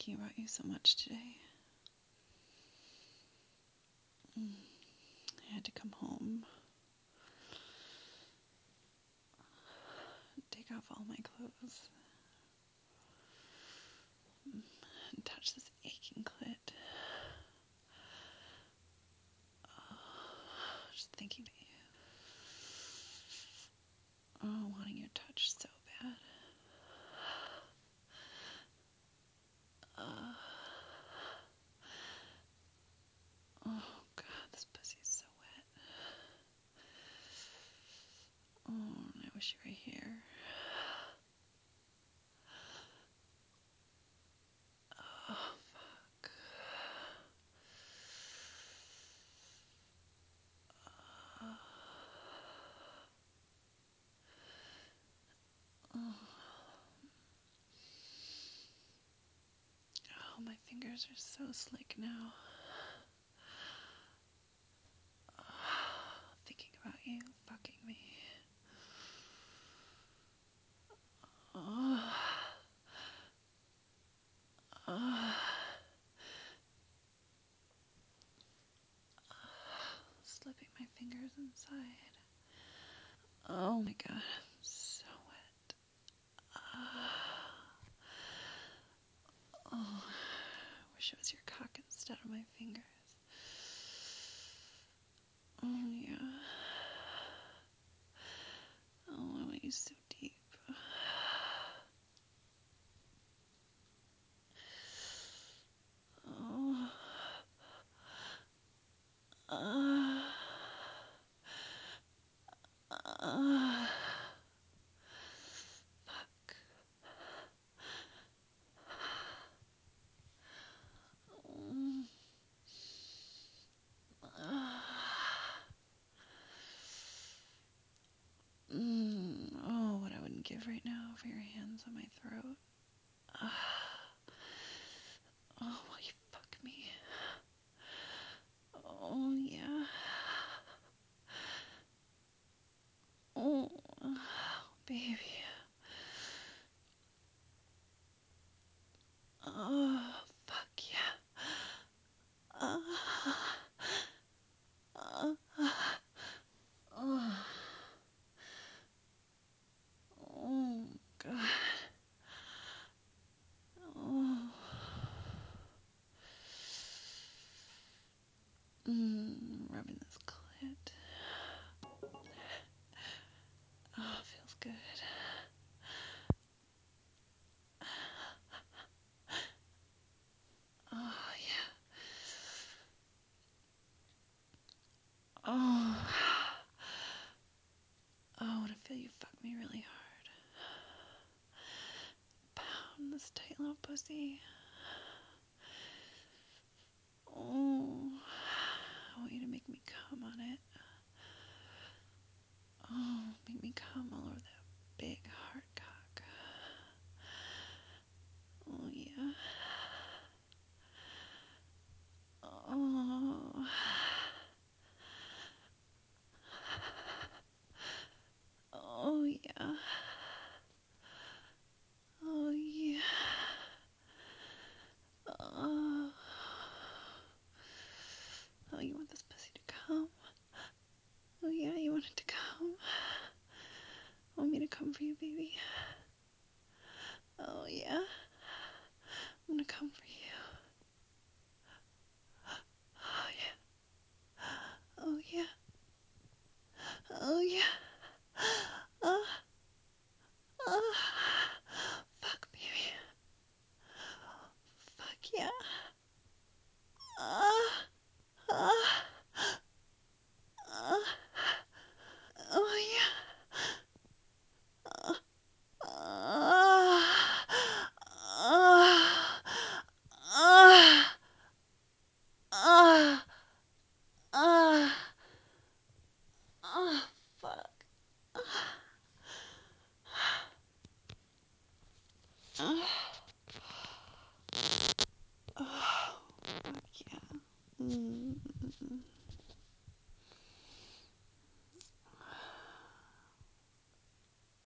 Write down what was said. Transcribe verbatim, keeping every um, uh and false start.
thinking about you so much today. Mm, I had to come home, take off all my clothes, and touch this aching clit. Oh, just thinking of you. Oh, wanting your touch so bad. Uh, oh, God, this pussy is so wet. Oh, I wish you were here. Oh, fuck. Oh. Oh. Oh, my fingers are so slick now. Oh, thinking about you fucking me. Oh. Oh. Slipping my fingers inside. Oh my God, I'm so wet. Oh, I wish it was your cock instead of my fingers. Oh yeah. Oh, I want you so deep. Oh. Uh. Uh. Fuck. Mm. Uh. Mm. Oh, what I wouldn't give right now for your hands on my throat. Uh. Oh, will you fuck me? Oh, yeah. Oh, baby. Oh, fuck yeah. Uh, uh, uh, oh, God. Oh. Mm, rubbing this clit. Oh, feels good. Oh, yeah. Oh. Oh, I want to feel you fuck me really hard. Pound this tight little pussy. Oh. I want you to make me come on it. Oh, make me come all over that big hard cock. Oh, yeah. Oh. Oh, yeah. Oh, yeah. Oh. Oh, you want this pussy to come? Oh, yeah, you want it to come? Want me to come for you, baby? Oh, yeah. I'm gonna come for you. Oh, yeah. Oh, yeah. Oh, yeah. Oh. Oh. Fuck, baby. Fuck, yeah. Oh. Oh. Oh. Oh, yeah. Oh. Oh. Oh. Oh. Oh. Oh, fuck. Oh, oh, fuck yeah. Mm.